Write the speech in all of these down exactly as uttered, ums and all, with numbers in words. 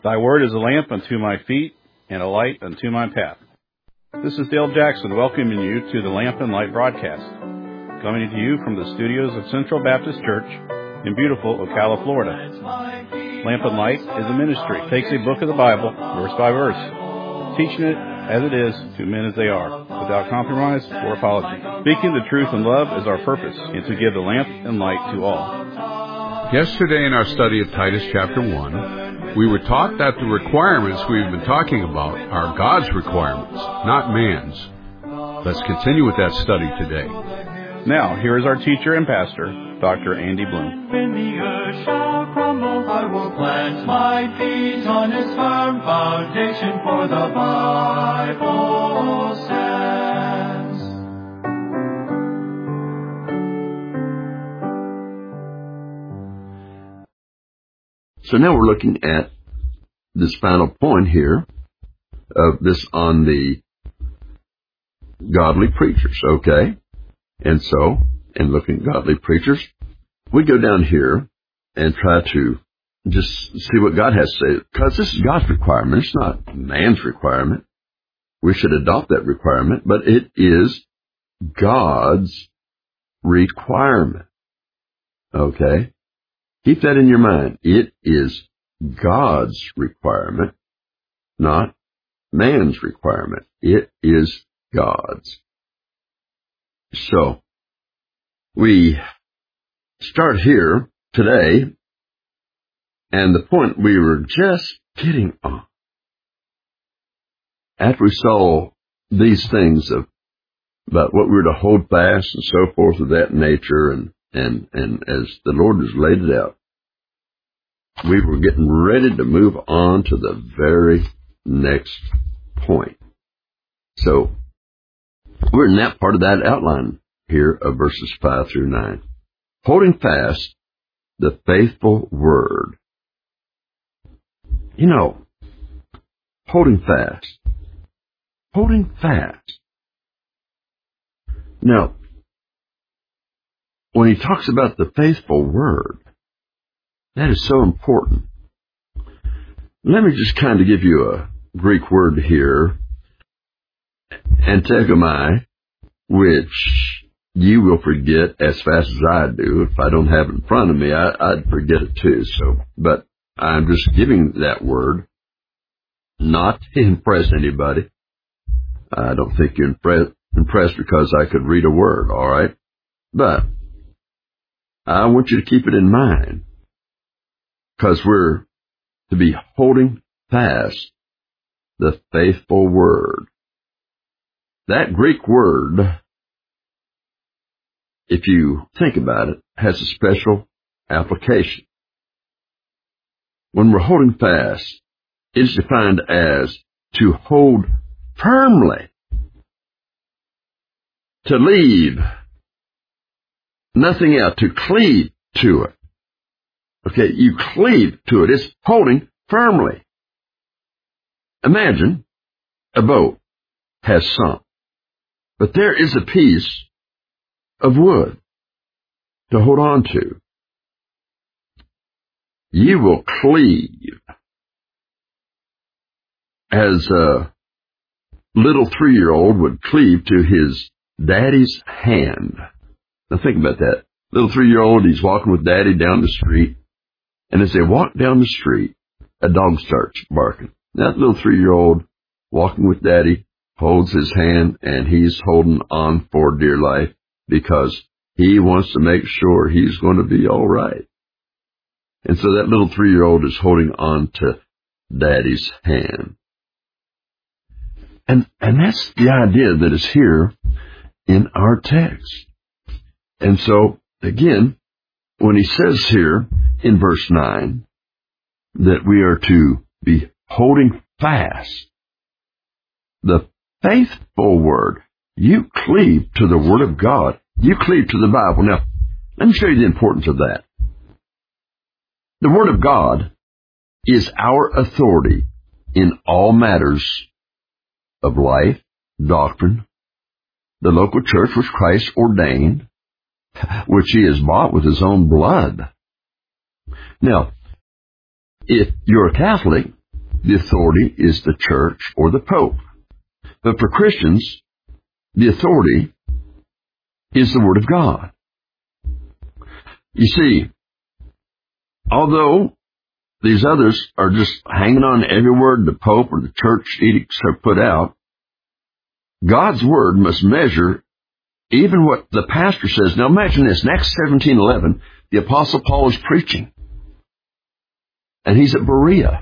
Thy word is a lamp unto my feet and a light unto my path. This is Dale Jackson welcoming you to the Lamp and Light broadcast, coming to you from the studios of Central Baptist Church in beautiful Ocala, Florida. Lamp and Light is a ministry. It takes a book of the Bible, verse by verse, teaching it as it is to men as they are, without compromise or apology. Speaking the truth in love is our purpose, and to give the lamp and light to all. Yesterday in our study of Titus chapter one, we were taught that the requirements we've been talking about are God's requirements, not man's. Let's continue with that study today. Now, here is our teacher and pastor, Doctor Andy Bloom. When the earth shall crumble, I will plant my feet on its firm foundation, for the Bible says. So now we're looking at this final point here of this on the godly preachers, okay? And so, in looking at godly preachers, we go down here and try to just see what God has to say, because this is God's requirement. It's not man's requirement. We should adopt that requirement, but it is God's requirement, okay? Keep that in your mind. It is God's requirement, not man's requirement. It is God's. So, we start here today, and the point we were just getting on, after we saw these things of about what we were to hold fast and so forth of that nature, and And, and as the Lord has laid it out, we were getting ready to move on to the very next point. So, we're in that part of that outline here of verses five through nine. Holding fast the faithful word. You know, holding fast. Holding fast. Now, when he talks about the faithful word, that is so important. Let me just kind of give you a Greek word here, antegomai, which you will forget as fast as I do. If I don't have it in front of me, I, I'd forget it too. So, but I'm just giving that word, not to impress anybody. I don't think you're impre- impressed because I could read a word, all right? But I want you to keep it in mind, because we're to be holding fast the faithful word. That Greek word, if you think about it, has a special application. When we're holding fast, it is defined as to hold firmly, to leave nothing else, to cleave to it. Okay, you cleave to it. It's holding firmly. Imagine a boat has sunk, but there is a piece of wood to hold on to. You will cleave as a little three-year-old would cleave to his daddy's hand. Now think about that. Little three-year-old, he's walking with daddy down the street, and as they walk down the street, a dog starts barking. That little three-year-old walking with daddy holds his hand, and he's holding on for dear life because he wants to make sure he's going to be all right. And so that little three-year-old is holding on to daddy's hand. And, and that's the idea that is here in our text. And so, again, when he says here in verse nine that we are to be holding fast the faithful word, you cleave to the Word of God. You cleave to the Bible. Now, let me show you the importance of that. The Word of God is our authority in all matters of life, doctrine, the local church which Christ ordained, which he has bought with his own blood. Now, if you're a Catholic, the authority is the church or the Pope. But for Christians, the authority is the Word of God. You see, although these others are just hanging on to every word the Pope or the church edicts have put out, God's Word must measure even what the pastor says. Now imagine this, in Acts seventeen eleven, the Apostle Paul is preaching, and he's at Berea.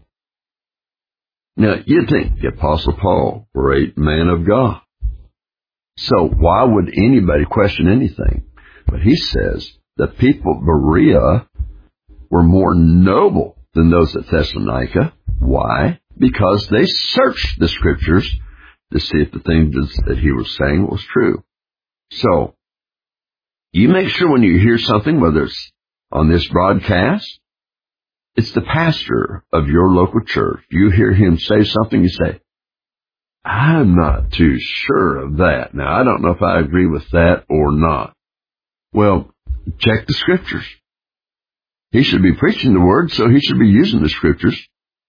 Now, you'd think the Apostle Paul, great man of God. So why would anybody question anything? But he says the people of Berea were more noble than those at Thessalonica. Why? Because they searched the Scriptures to see if the things that he was saying was true. So, you make sure when you hear something, whether it's on this broadcast, it's the pastor of your local church. You hear him say something, you say, I'm not too sure of that. Now, I don't know if I agree with that or not. Well, check the Scriptures. He should be preaching the Word, so he should be using the Scriptures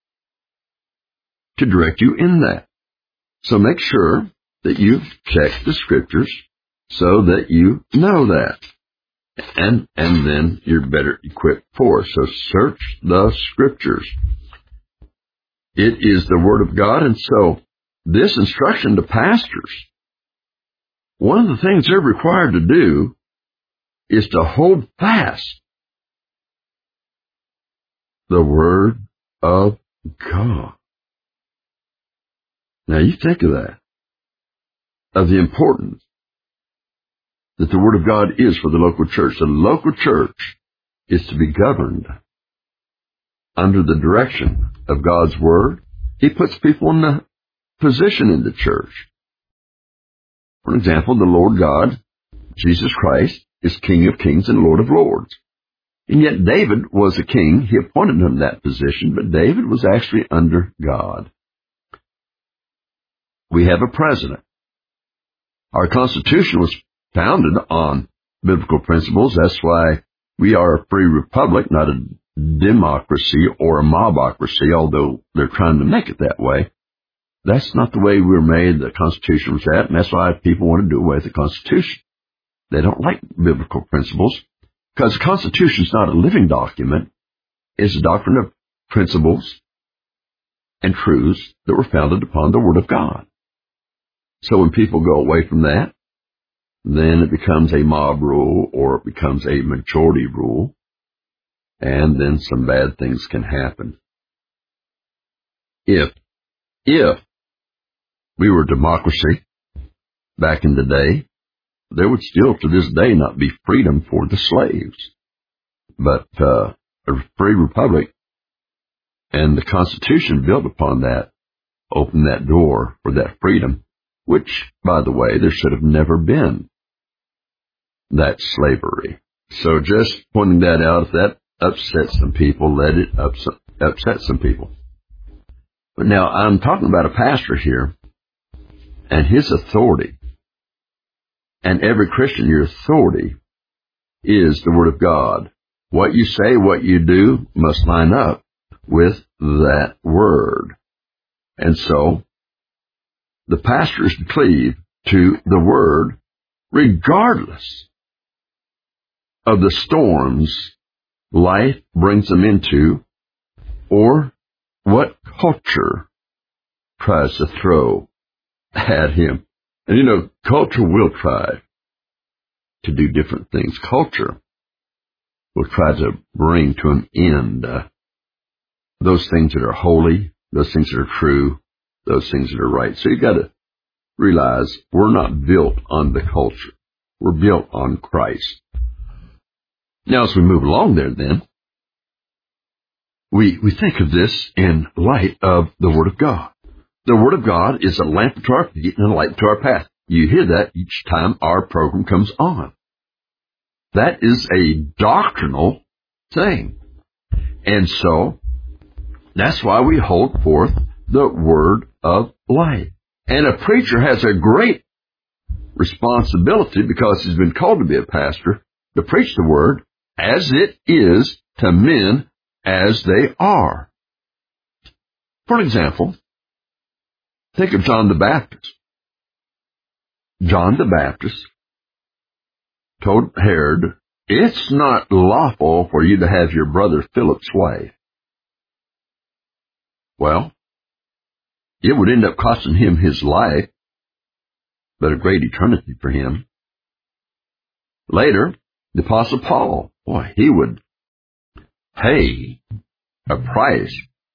to direct you in that. So make sure that you've checked the Scriptures so that you know that. And and then you're better equipped for it. So search the Scriptures. It is the Word of God, and so this instruction to pastors, one of the things they're required to do is to hold fast the Word of God. Now you think of that, of the importance that the Word of God is for the local church. The local church is to be governed under the direction of God's Word. He puts people in the position in the church. For example, the Lord God, Jesus Christ, is King of kings and Lord of lords. And yet David was a king. He appointed him that position, but David was actually under God. We have a president. Our Constitution was founded on biblical principles. That's why we are a free republic, not a democracy or a mobocracy, although they're trying to make it that way. That's not the way we were made. The Constitution was that, and that's why people want to do away with the Constitution. They don't like biblical principles, because the Constitution is not a living document. It's a doctrine of principles and truths that were founded upon the Word of God. So when people go away from that, then it becomes a mob rule or it becomes a majority rule, and then some bad things can happen. If, if we were a democracy back in the day, there would still to this day not be freedom for the slaves. But uh, a free republic and the Constitution built upon that opened that door for that freedom, which, by the way, there should have never been that slavery. So just pointing that out, if that upsets some people, let it upset, upset some people. But now I'm talking about a pastor here and his authority. And every Christian, your authority is the Word of God. What you say, what you do must line up with that Word. And so the pastor is to cleave to the Word regardless of the storms life brings them into or what culture tries to throw at him. And you know, culture will try to do different things. Culture will try to bring to an end uh, those things that are holy, those things that are true, those things that are right. So you've got to realize we're not built on the culture. We're built on Christ. Now, as we move along there, then, we, we think of this in light of the Word of God. The Word of God is a lamp to our feet and a light to our path. You hear that each time our program comes on. That is a doctrinal thing. And so, that's why we hold forth the Word of life. And a preacher has a great responsibility, because he's been called to be a pastor, to preach the Word as it is to men as they are. For example, think of John the Baptist. John the Baptist told Herod, it's not lawful for you to have your brother Philip's wife. Well, it would end up costing him his life, but a great eternity for him. Later, the Apostle Paul, boy, he would pay a price.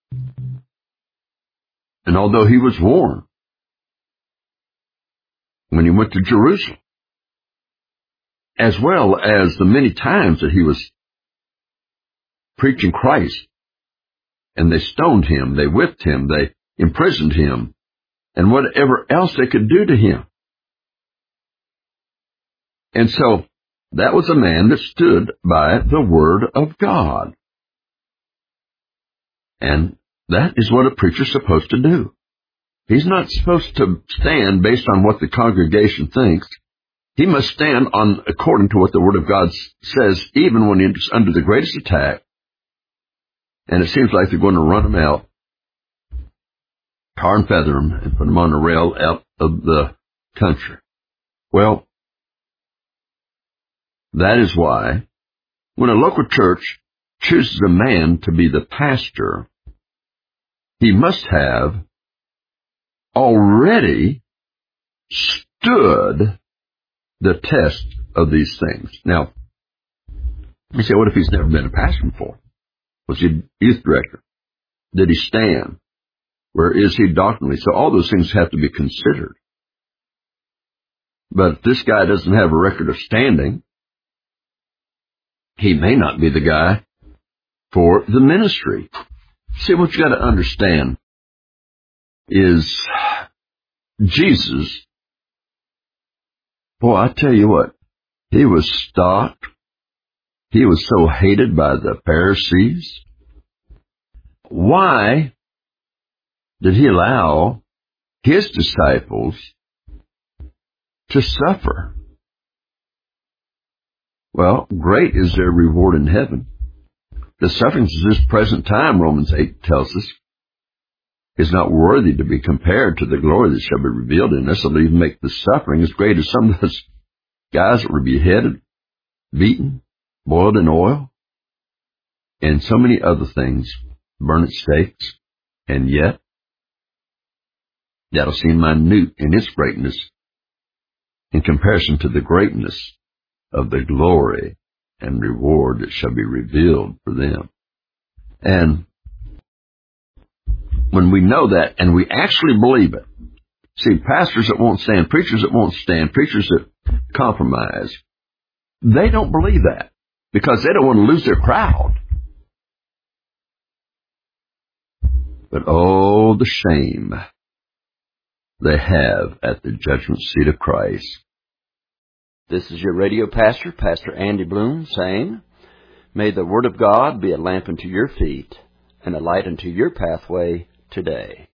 And although he was warned when he went to Jerusalem, as well as the many times that he was preaching Christ, and they stoned him, they whipped him, they imprisoned him, and whatever else they could do to him. And so, that was a man that stood by the Word of God. And that is what a preacher's supposed to do. He's not supposed to stand based on what the congregation thinks. He must stand on according to what the Word of God says, even when he's under the greatest attack. And it seems like they're going to run him out, tar and feather him, and put him on a rail out of the country. Well, that is why when a local church chooses a man to be the pastor, he must have already stood the test of these things. Now, you say, what if he's never been a pastor before? Was he a youth director? Did he stand? Where is he doctrinally? So all those things have to be considered. But if this guy doesn't have a record of standing, he may not be the guy for the ministry. See, what you got to understand is Jesus, boy, I tell you what, he was stalked. He was so hated by the Pharisees. Why did he allow his disciples to suffer? Well, great is their reward in heaven. The sufferings of this present time, Romans eight tells us, is not worthy to be compared to the glory that shall be revealed in us. It'll even make the suffering as great as some of those guys that were beheaded, beaten, boiled in oil, and so many other things, burned at stakes. And yet, that'll seem minute in its greatness in comparison to the greatness of the glory and reward that shall be revealed for them. And when we know that and we actually believe it, see, pastors that won't stand, preachers that won't stand, preachers that compromise, they don't believe that because they don't want to lose their crowd. But oh, the shame they have at the judgment seat of Christ. This is your radio pastor, Pastor Andy Bloom, saying, may the Word of God be a lamp unto your feet and a light unto your pathway today.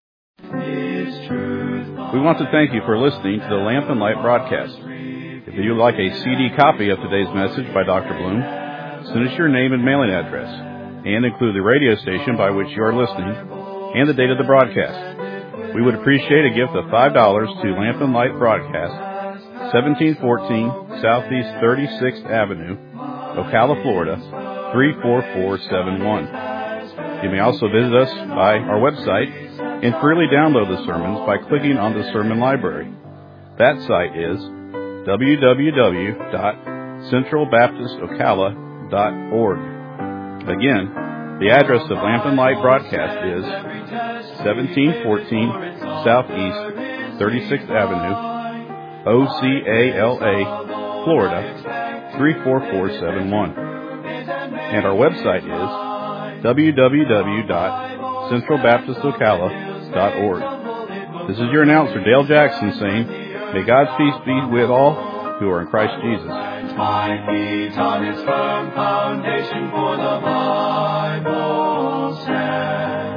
We want to thank you for listening to the Lamp and Light broadcast. If you would like a C D copy of today's message by Doctor Bloom, send us your name and mailing address, and include the radio station by which you are listening and the date of the broadcast. We would appreciate a gift of five dollars to Lamp and Light Broadcast, seventeen fourteen Southeast thirty-sixth Avenue, Ocala, Florida, three four four seven one. You may also visit us by our website and freely download the sermons by clicking on the sermon library. That site is w w w dot central baptist ocala dot org. Again, the address of Lamp and Light Broadcast is seventeen fourteen Southeast thirty-sixth Avenue, O C A L A, Florida, three four four seven one. And our website is w w w dot central baptist ocala dot org. This is your announcer, Dale Jackson, saying, may God's peace be with all who are in Christ Jesus. My feet on its firm foundation, for the Bible stands.